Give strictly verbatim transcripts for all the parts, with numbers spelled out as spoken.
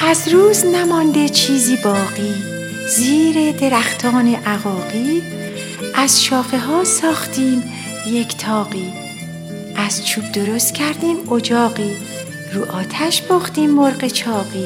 از روز نمانده چیزی باقی، زیر درختان عقاقی از شاخه ها ساختیم یک تاقی. از چوب درست کردیم اجاقی، رو آتش پختیم مرغ چاقی.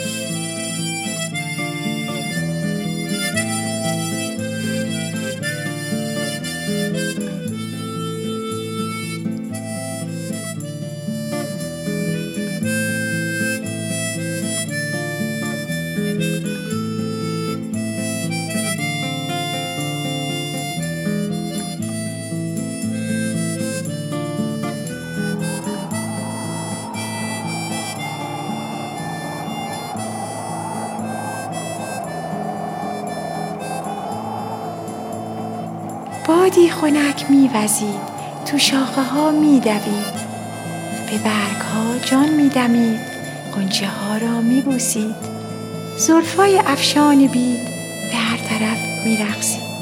بادی خنک می وزید، تو شاخه ها می دوید، به برگ ها جان می دمید، غنچه ها را می بوسید. زلفای افشان بید به هر طرف می رقصید.